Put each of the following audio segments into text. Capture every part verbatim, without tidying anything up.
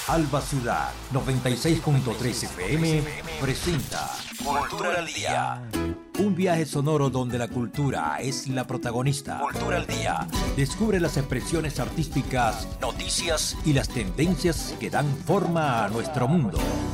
Alba Ciudad noventa y seis punto tres F M presenta Cultura al Día. Un viaje sonoro donde la cultura es la protagonista. Cultura al Día. Descubre las expresiones artísticas, noticias y las tendencias que dan forma a nuestro mundo.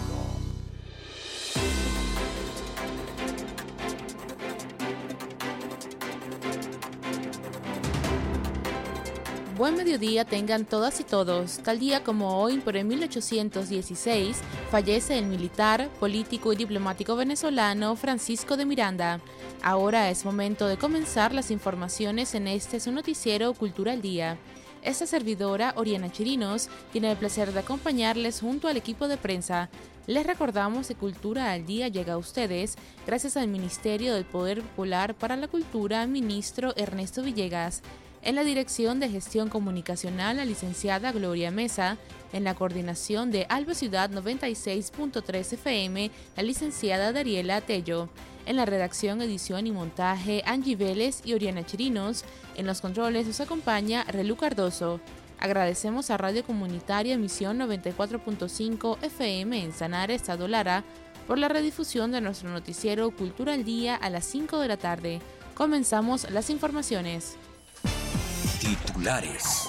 Buen mediodía tengan todas y todos. Tal día como hoy, pero en mil ochocientos dieciséis, fallece el militar, político y diplomático venezolano Francisco de Miranda. Ahora es momento de comenzar las informaciones en este su noticiero Cultura al Día. Esta servidora, Oriana Chirinos, tiene el placer de acompañarles junto al equipo de prensa. Les recordamos que Cultura al Día llega a ustedes gracias al Ministerio del Poder Popular para la Cultura, ministro Ernesto Villegas. En la Dirección de Gestión Comunicacional, la licenciada Gloria Mesa. En la coordinación de Alba Ciudad noventa y seis punto tres F M, la licenciada Dariela Tello. En la redacción, edición y montaje, Angie Vélez y Oriana Chirinos. En los controles nos acompaña Relú Cardoso. Agradecemos a Radio Comunitaria Misión noventa y cuatro punto cinco F M en Sanare, Estado Lara, por la redifusión de nuestro noticiero Cultura al Día a las cinco de la tarde. Comenzamos las informaciones. Titulares.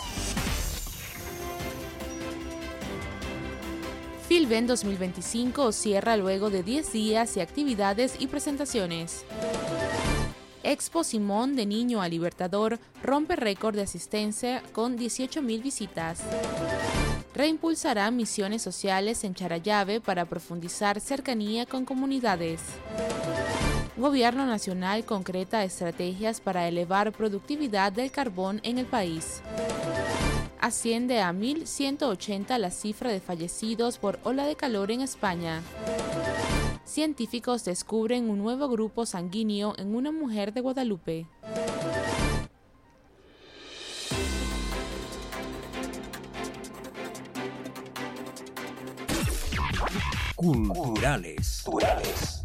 Filven dos mil veinticinco cierra luego de diez días y actividades y presentaciones. Expo Simón de Niño a Libertador rompe récord de asistencia con dieciocho mil visitas. Reimpulsará misiones sociales en Charallave para profundizar cercanía con comunidades. Gobierno Nacional concreta estrategias para elevar productividad del carbón en el país. Asciende a mil ciento ochenta la cifra de fallecidos por ola de calor en España. Científicos descubren un nuevo grupo sanguíneo en una mujer de Guadalupe. Culturales. Culturales.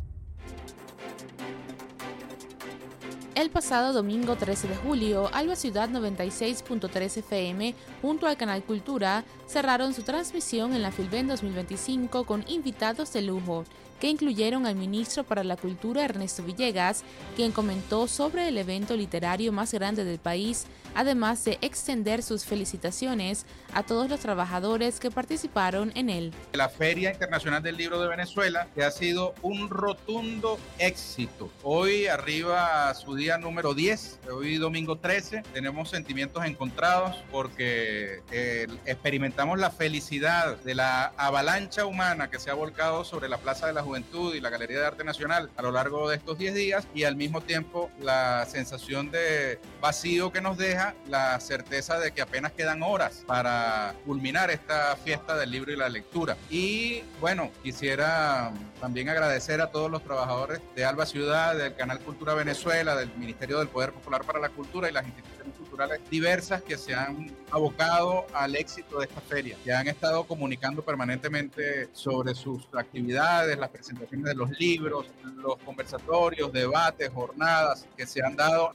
El pasado domingo trece de julio, Alba Ciudad noventa y seis punto tres F M junto al canal Cultura cerraron su transmisión en la Filven dos mil veinticinco con invitados de lujo, que incluyeron al ministro para la Cultura Ernesto Villegas, quien comentó sobre el evento literario más grande del país, además de extender sus felicitaciones a todos los trabajadores que participaron en él. La Feria Internacional del Libro de Venezuela, que ha sido un rotundo éxito. Hoy arriba a su día número diez, hoy domingo trece, tenemos sentimientos encontrados porque eh, experimentamos la felicidad de la avalancha humana que se ha volcado sobre la Plaza de la Juventud y la Galería de Arte Nacional a lo largo de estos diez días, y al mismo tiempo la sensación de vacío que nos deja la certeza de que apenas quedan horas para culminar esta fiesta del libro y la lectura. Y bueno, quisiera también agradecer a todos los trabajadores de Alba Ciudad, del Canal Cultura Venezuela, del Ministerio del Poder Popular para la Cultura y las instituciones culturales diversas que se han abocado al éxito de esta feria, que han estado comunicando permanentemente sobre sus actividades, las presentaciones de los libros, los conversatorios, debates, jornadas que se han dado.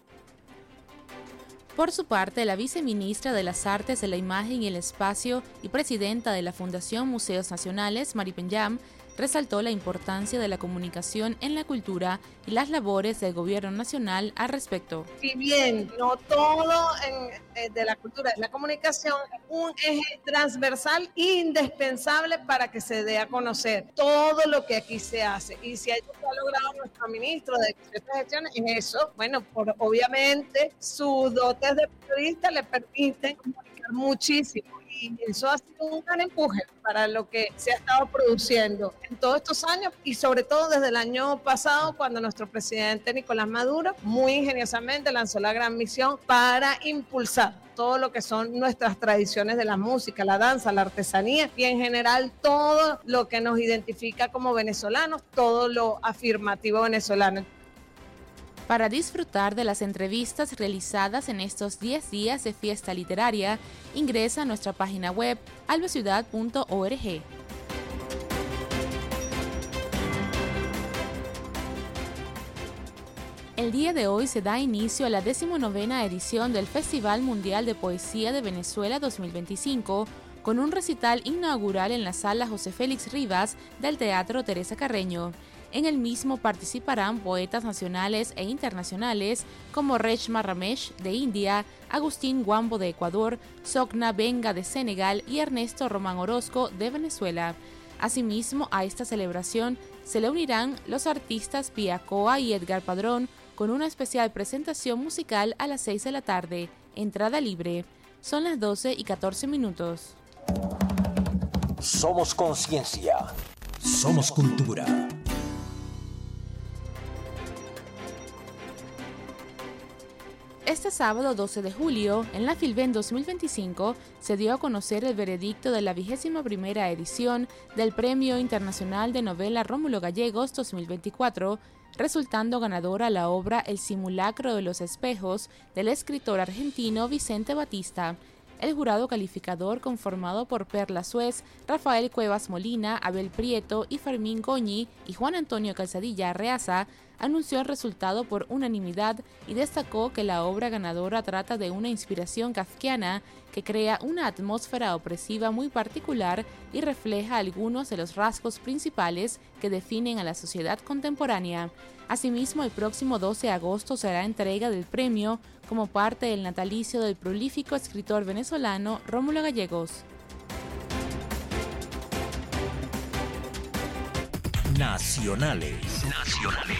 Por su parte, la viceministra de las Artes de la Imagen y el Espacio y presidenta de la Fundación Museos Nacionales, Mari Penyam, resaltó la importancia de la comunicación en la cultura y las labores del gobierno nacional al respecto. Si bien no todo en, eh, de la cultura es la comunicación, es un eje transversal indispensable para que se dé a conocer todo lo que aquí se hace. Y si algo que ha logrado nuestro ministro de estas gestiones es eso, bueno, por, obviamente sus dotes de periodista le permiten comunicar muchísimo. Y eso ha sido un gran empuje para lo que se ha estado produciendo en todos estos años, y sobre todo desde el año pasado, cuando nuestro presidente Nicolás Maduro muy ingeniosamente lanzó la gran misión para impulsar todo lo que son nuestras tradiciones de la música, la danza, la artesanía y en general todo lo que nos identifica como venezolanos, todo lo afirmativo venezolano. Para disfrutar de las entrevistas realizadas en estos diez días de fiesta literaria, ingresa a nuestra página web albaciudad punto org. El día de hoy se da inicio a la decimonovena edición del Festival Mundial de Poesía de Venezuela dos mil veinticinco, con un recital inaugural en la sala José Félix Rivas del Teatro Teresa Carreño. En el mismo participarán poetas nacionales e internacionales como Reshma Ramesh de India, Agustín Guambo de Ecuador, Sogna Benga de Senegal y Ernesto Román Orozco de Venezuela. Asimismo, a esta celebración se le unirán los artistas Pia Coa y Edgar Padrón con una especial presentación musical a las seis de la tarde, entrada libre. Son las doce y catorce minutos. Somos conciencia. Somos cultura. Este sábado doce de julio, en la Filben dos mil veinticinco, se dio a conocer el veredicto de la vigésima primera edición del Premio Internacional de Novela Rómulo Gallegos dos mil veinticuatro, resultando ganadora la obra El simulacro de los espejos del escritor argentino Vicente Batista. El jurado calificador, conformado por Perla Suez, Rafael Cuevas Molina, Abel Prieto y Fermín Goñi y Juan Antonio Calzadilla Arreaza, anunció el resultado por unanimidad y destacó que la obra ganadora trata de una inspiración kafkiana que crea una atmósfera opresiva muy particular y refleja algunos de los rasgos principales que definen a la sociedad contemporánea. Asimismo, el próximo doce de agosto será entrega del premio como parte del natalicio del prolífico escritor venezolano Rómulo Gallegos. Nacionales. Nacionales.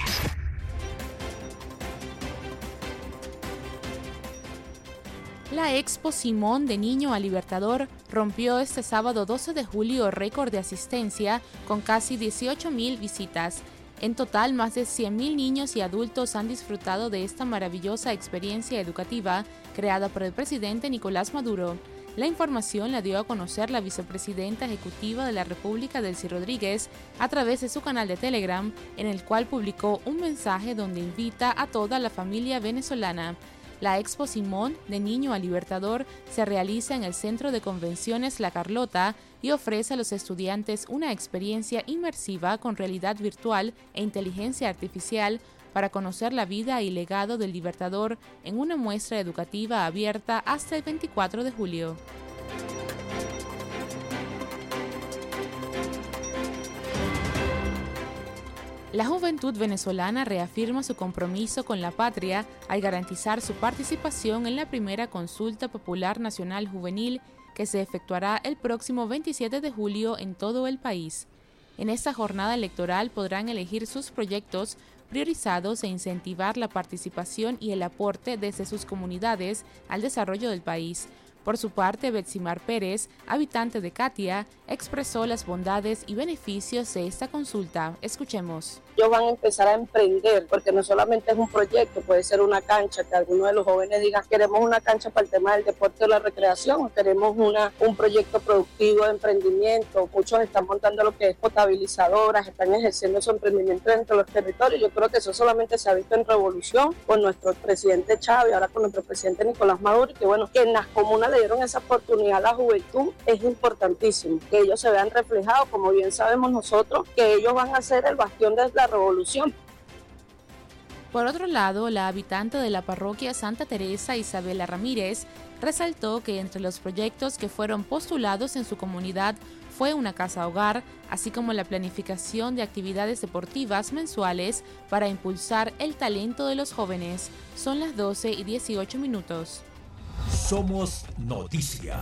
La Expo Simón de Niño a Libertador rompió este sábado doce de julio récord de asistencia con casi dieciocho mil visitas. En total, más de cien mil niños y adultos han disfrutado de esta maravillosa experiencia educativa creada por el presidente Nicolás Maduro. La información la dio a conocer la vicepresidenta ejecutiva de la República, Delcy Rodríguez, a través de su canal de Telegram, en el cual publicó un mensaje donde invita a toda la familia venezolana. La Expo Simón de Niño a Libertador se realiza en el Centro de Convenciones La Carlota y ofrece a los estudiantes una experiencia inmersiva con realidad virtual e inteligencia artificial para conocer la vida y legado del Libertador en una muestra educativa abierta hasta el veinticuatro de julio. La juventud venezolana reafirma su compromiso con la patria al garantizar su participación en la primera consulta popular nacional juvenil que se efectuará el próximo veintisiete de julio en todo el país. En esta jornada electoral podrán elegir sus proyectos priorizados e incentivar la participación y el aporte desde sus comunidades al desarrollo del país. Por su parte, Betsimar Pérez, habitante de Catia, expresó las bondades y beneficios de esta consulta. Escuchemos. Ellos van a empezar a emprender, porque no solamente es un proyecto, puede ser una cancha, que alguno de los jóvenes diga, queremos una cancha para el tema del deporte o la recreación, o queremos una, un proyecto productivo de emprendimiento. Muchos están montando lo que es potabilizadoras, están ejerciendo su emprendimiento dentro de los territorios. Yo creo que eso solamente se ha visto en Revolución, con nuestro presidente Chávez, ahora con nuestro presidente Nicolás Maduro, y que bueno, que en las comunas le dieron esa oportunidad a la juventud, es importantísimo, que ellos se vean reflejados, como bien sabemos nosotros, que ellos van a ser el bastión de la revolución. Por otro lado, la habitante de la parroquia Santa Teresa, Isabela Ramírez, resaltó que entre los proyectos que fueron postulados en su comunidad fue una casa hogar, así como la planificación de actividades deportivas mensuales para impulsar el talento de los jóvenes. Son las doce y dieciocho minutos. Somos noticia.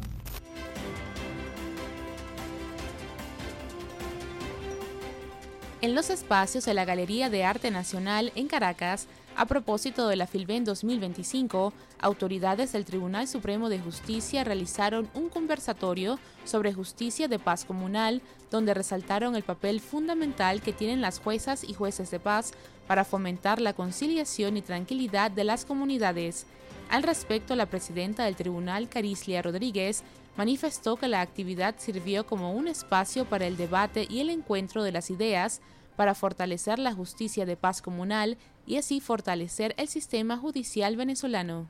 En los espacios de la Galería de Arte Nacional en Caracas, a propósito de la Filben dos mil veinticinco, autoridades del Tribunal Supremo de Justicia realizaron un conversatorio sobre justicia de paz comunal, donde resaltaron el papel fundamental que tienen las juezas y jueces de paz para fomentar la conciliación y tranquilidad de las comunidades. Al respecto, la presidenta del tribunal, Carislia Rodríguez, manifestó que la actividad sirvió como un espacio para el debate y el encuentro de las ideas para fortalecer la justicia de paz comunal y así fortalecer el sistema judicial venezolano.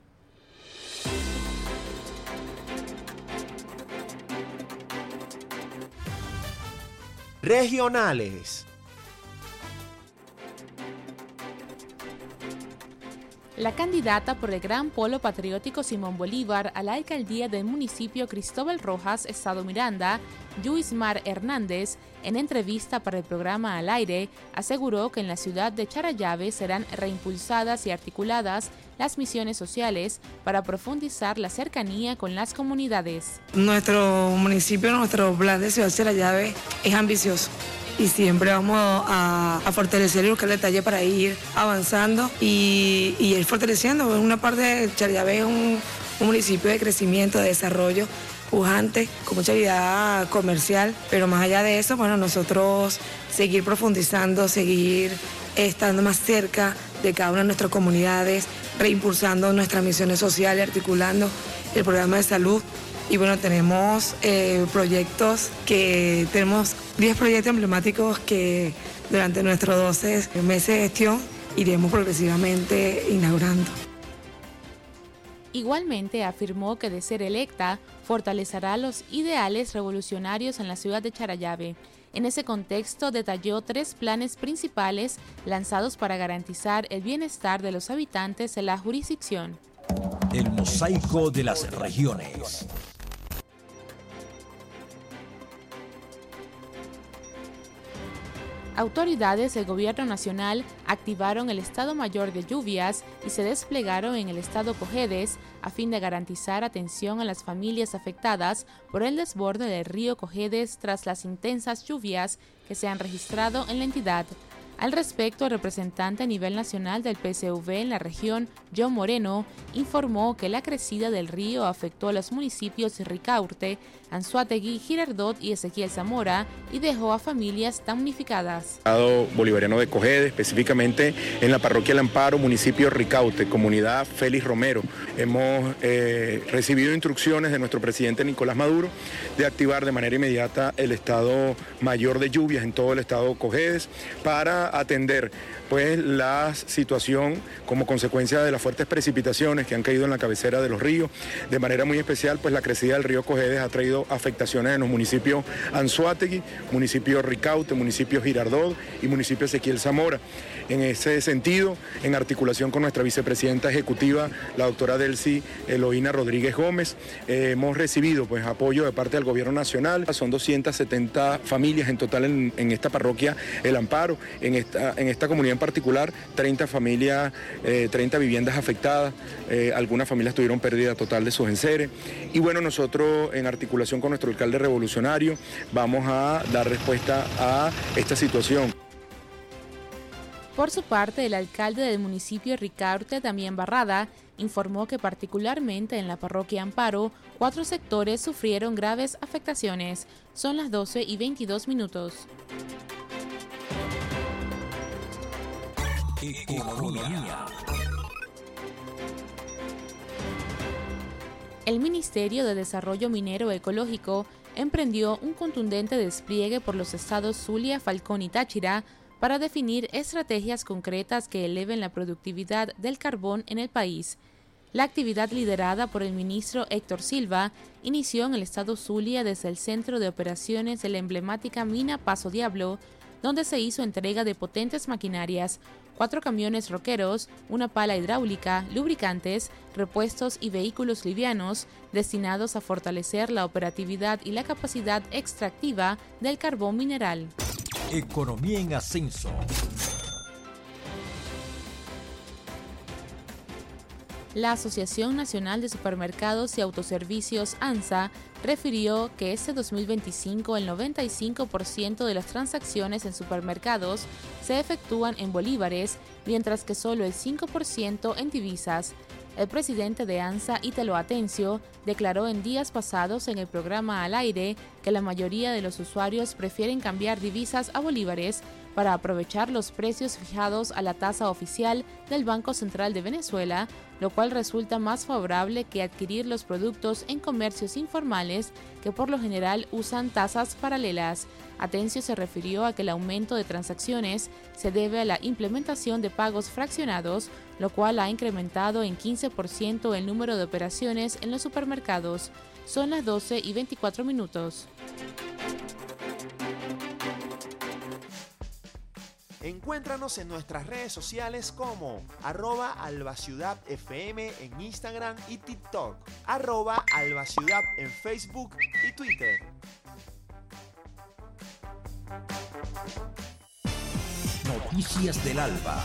La candidata por el Gran Polo Patriótico Simón Bolívar a la alcaldía del municipio Cristóbal Rojas, Estado Miranda, Yuismar Hernández, en entrevista para el programa Al Aire, aseguró que en la ciudad de Charallave serán reimpulsadas y articuladas las misiones sociales para profundizar la cercanía con las comunidades. Nuestro municipio, nuestro plan de Ciudad Charallave es ambicioso. Y siempre vamos a, a fortalecer y buscar el detalle para ir avanzando y, y ir fortaleciendo. En una parte de Charallave es un, un municipio de crecimiento, de desarrollo pujante, con mucha actividad comercial, pero más allá de eso, bueno, nosotros seguir profundizando, seguir estando más cerca de cada una de nuestras comunidades, reimpulsando nuestras misiones sociales, articulando el programa de salud. Y bueno, tenemos eh, proyectos que, tenemos diez proyectos emblemáticos que durante nuestros doce meses de gestión iremos progresivamente inaugurando. Igualmente afirmó que de ser electa, fortalecerá los ideales revolucionarios en la ciudad de Charallave. En ese contexto detalló tres planes principales lanzados para garantizar el bienestar de los habitantes de la jurisdicción. El mosaico de las regiones. Autoridades del Gobierno Nacional activaron el Estado Mayor de Lluvias y se desplegaron en el Estado Cojedes a fin de garantizar atención a las familias afectadas por el desborde del río Cojedes tras las intensas lluvias que se han registrado en la entidad. Al respecto, el representante a nivel nacional del P S V en la región, John Moreno, informó que la crecida del río afectó a los municipios de Ricaurte, Anzoátegui, Girardot y Ezequiel Zamora y dejó a familias damnificadas. Estado bolivariano de Cojedes, específicamente en la parroquia El Amparo, municipio Ricaurte, comunidad Félix Romero. Hemos eh, recibido instrucciones de nuestro presidente Nicolás Maduro de activar de manera inmediata el Estado Mayor de Lluvias en todo el estado Cojedes para atender pues la situación como consecuencia de las fuertes precipitaciones que han caído en la cabecera de los ríos. De manera muy especial, pues la crecida del río Cojedes ha traído afectaciones en los municipios Anzoátegui, municipio Ricaurte, municipio Girardot y municipio Ezequiel Zamora. En ese sentido, en articulación con nuestra vicepresidenta ejecutiva, la doctora Delcy Eloína Rodríguez Gómez, eh, hemos recibido pues apoyo de parte del Gobierno Nacional. Son doscientas setenta familias en total en, en esta parroquia El Amparo. En esta, en esta comunidad en particular, treinta familias, eh, treinta viviendas afectadas, eh, algunas familias tuvieron pérdida total de sus enseres. Y bueno, nosotros en articulación con nuestro alcalde revolucionario vamos a dar respuesta a esta situación. Por su parte, el alcalde del municipio Ricaurte, Damián Barrada, informó que particularmente en la parroquia Amparo, cuatro sectores sufrieron graves afectaciones. Son las doce y veintidós minutos. Economía. El Ministerio de Desarrollo Minero Ecológico emprendió un contundente despliegue por los estados Zulia, Falcón y Táchira para definir estrategias concretas que eleven la productividad del carbón en el país. La actividad liderada por el ministro Héctor Silva inició en el estado Zulia desde el centro de operaciones de la emblemática mina Paso Diablo, donde se hizo entrega de potentes maquinarias, cuatro camiones roqueros, una pala hidráulica, lubricantes, repuestos y vehículos livianos destinados a fortalecer la operatividad y la capacidad extractiva del carbón mineral. Economía en ascenso. La Asociación Nacional de Supermercados y Autoservicios ANSA refirió que este dos mil veinticinco el noventa y cinco por ciento de las transacciones en supermercados se efectúan en bolívares, mientras que solo el cinco por ciento en divisas. El presidente de ANSA, Ítalo Atencio, declaró en días pasados en el programa Al Aire que la mayoría de los usuarios prefieren cambiar divisas a bolívares para aprovechar los precios fijados a la tasa oficial del Banco Central de Venezuela, lo cual resulta más favorable que adquirir los productos en comercios informales que por lo general usan tasas paralelas. Atencio se refirió a que el aumento de transacciones se debe a la implementación de pagos fraccionados, lo cual ha incrementado en quince por ciento el número de operaciones en los supermercados. Son las doce y veinticuatro minutos. Encuéntranos en nuestras redes sociales como arroba albaciudadfm en Instagram y TikTok, arroba albaciudad en Facebook y Twitter. Noticias del Alba.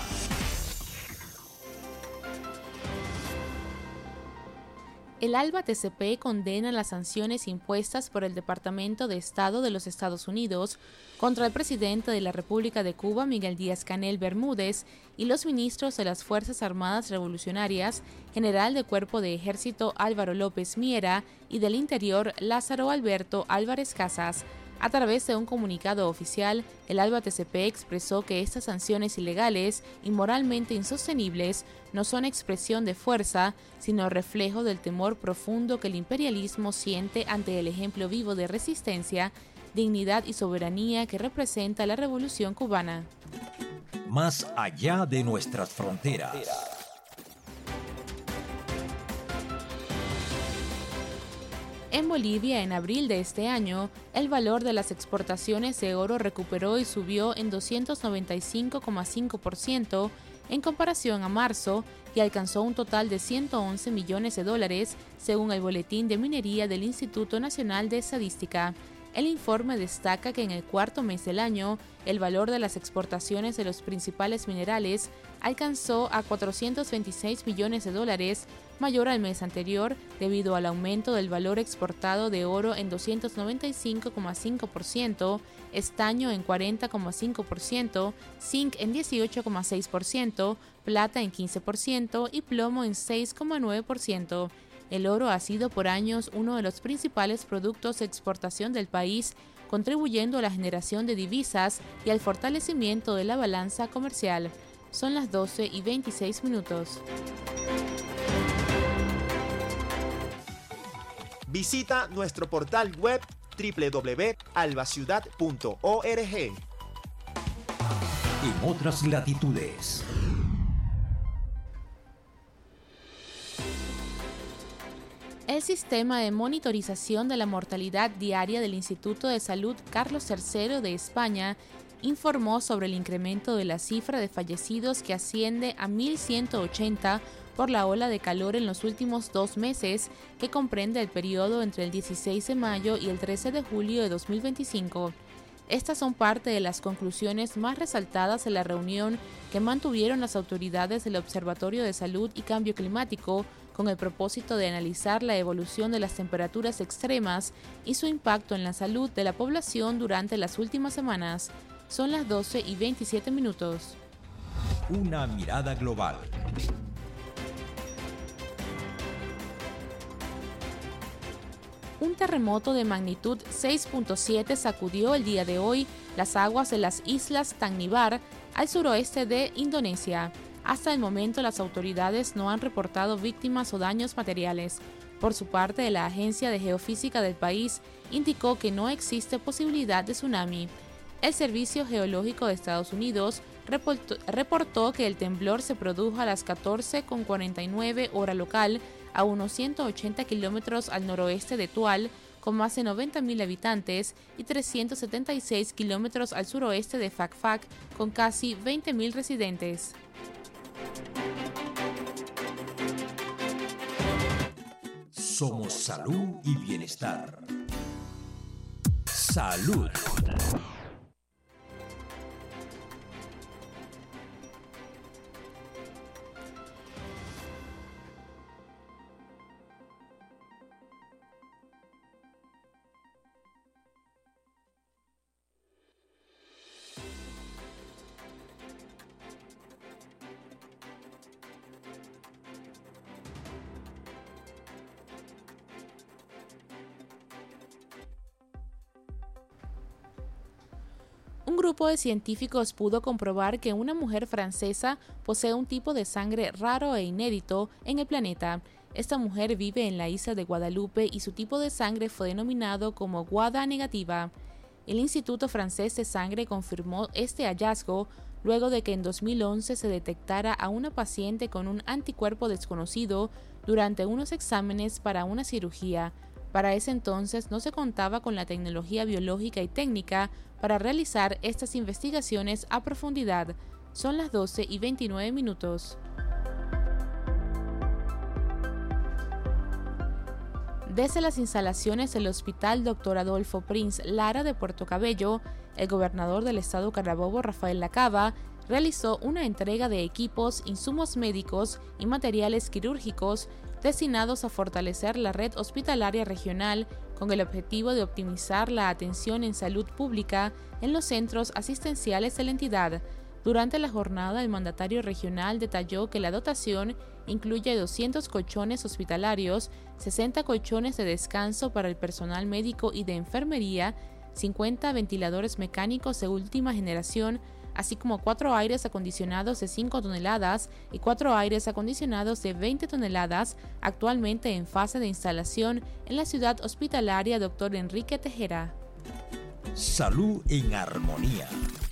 El ALBA T C P condena las sanciones impuestas por el Departamento de Estado de los Estados Unidos contra el presidente de la República de Cuba, Miguel Díaz-Canel Bermúdez, y los ministros de las Fuerzas Armadas Revolucionarias, general de Cuerpo de Ejército Álvaro López Miera y del Interior Lázaro Alberto Álvarez Casas. A través de un comunicado oficial, el ALBA T C P expresó que estas sanciones ilegales y moralmente insostenibles no son expresión de fuerza, sino reflejo del temor profundo que el imperialismo siente ante el ejemplo vivo de resistencia, dignidad y soberanía que representa la Revolución cubana. Más allá de nuestras fronteras. En Bolivia, en abril de este año, el valor de las exportaciones de oro recuperó y subió en doscientos noventa y cinco coma cinco por ciento en comparación a marzo y alcanzó un total de ciento once millones de dólares, según el Boletín de Minería del Instituto Nacional de Estadística. El informe destaca que en el cuarto mes del año, el valor de las exportaciones de los principales minerales alcanzó a cuatrocientos veintiséis millones de dólares, mayor al mes anterior, debido al aumento del valor exportado de oro en doscientos noventa y cinco coma cinco por ciento, estaño en cuarenta coma cinco por ciento, zinc en dieciocho coma seis por ciento, plata en quince por ciento y plomo en seis coma nueve por ciento. El oro ha sido por años uno de los principales productos de exportación del país, contribuyendo a la generación de divisas y al fortalecimiento de la balanza comercial. Son las doce y veintiséis minutos. Visita nuestro portal web doble u doble u doble u punto albaciudad punto org. En otras latitudes. El sistema de monitorización de la mortalidad diaria del Instituto de Salud Carlos tercero de España informó sobre el incremento de la cifra de fallecidos que asciende a mil ciento ochenta por la ola de calor en los últimos dos meses, que comprende el periodo entre el dieciséis de mayo y el trece de julio de dos mil veinticinco. Estas son parte de las conclusiones más resaltadas de la reunión que mantuvieron las autoridades del Observatorio de Salud y Cambio Climático con el propósito de analizar la evolución de las temperaturas extremas y su impacto en la salud de la población durante las últimas semanas. Son las doce y veintisiete minutos. Una mirada global. Un terremoto de magnitud seis punto siete sacudió el día de hoy las aguas de las islas Tanimbar, al suroeste de Indonesia. Hasta el momento, las autoridades no han reportado víctimas o daños materiales. Por su parte, la Agencia de Geofísica del país indicó que no existe posibilidad de tsunami. El Servicio Geológico de Estados Unidos reportó, reportó que el temblor se produjo a las catorce con cuarenta y nueve hora local, a unos ciento ochenta kilómetros al noroeste de Tual, con más de noventa mil habitantes, y trescientos setenta y seis kilómetros al suroeste de Fakfak, con casi veinte mil residentes. Somos salud y bienestar. Salud. Un grupo de científicos pudo comprobar que una mujer francesa posee un tipo de sangre raro e inédito en el planeta. Esta mujer vive en la isla de Guadalupe y su tipo de sangre fue denominado como Guada negativa. El Instituto Francés de Sangre confirmó este hallazgo luego de que en dos mil once se detectara a una paciente con un anticuerpo desconocido durante unos exámenes para una cirugía. Para ese entonces no se contaba con la tecnología biológica y técnica para realizar estas investigaciones a profundidad. Son las doce y veintinueve minutos. Desde las instalaciones del Hospital doctor Adolfo Prince Lara de Puerto Cabello, el gobernador del estado Carabobo, Rafael Lacava, realizó una entrega de equipos, insumos médicos y materiales quirúrgicos destinados a fortalecer la red hospitalaria regional con el objetivo de optimizar la atención en salud pública en los centros asistenciales de la entidad. Durante la jornada, el mandatario regional detalló que la dotación incluye doscientos colchones hospitalarios, sesenta colchones de descanso para el personal médico y de enfermería, cincuenta ventiladores mecánicos de última generación, así como cuatro aires acondicionados de cinco toneladas y cuatro aires acondicionados de veinte toneladas, actualmente en fase de instalación en la ciudad hospitalaria doctor Enrique Tejera. Salud en armonía.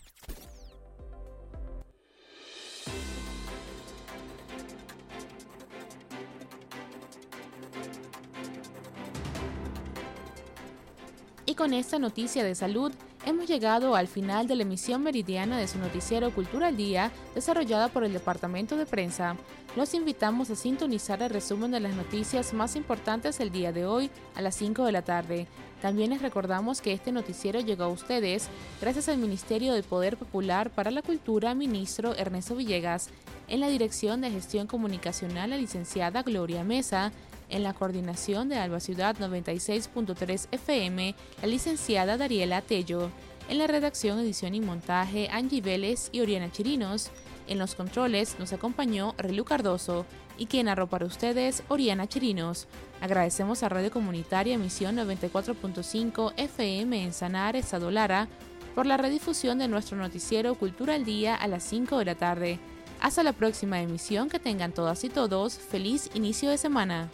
Y con esta noticia de salud, hemos llegado al final de la emisión meridiana de su noticiero Cultura al Día, desarrollada por el Departamento de Prensa. Los invitamos a sintonizar el resumen de las noticias más importantes del día de hoy a las cinco de la tarde. También les recordamos que este noticiero llegó a ustedes gracias al Ministerio del Poder Popular para la Cultura, ministro Ernesto Villegas, en la Dirección de Gestión Comunicacional la licenciada Gloria Mesa, en la coordinación de Alba Ciudad noventa y seis punto tres F M, la licenciada Dariela Tello, en la redacción, edición y montaje Angie Vélez y Oriana Chirinos, en los controles nos acompañó Relu Cardoso y quien narró para ustedes Oriana Chirinos. Agradecemos a Radio Comunitaria Emisión noventa y cuatro punto cinco F M en Sanar, Estado Lara, por la redifusión de nuestro noticiero Cultura al Día a las cinco de la tarde. Hasta la próxima emisión, que tengan todas y todos feliz inicio de semana.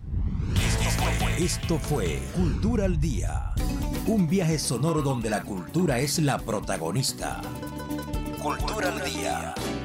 Esto fue Cultura al Día, un viaje sonoro donde la cultura es la protagonista. Cultura al Día.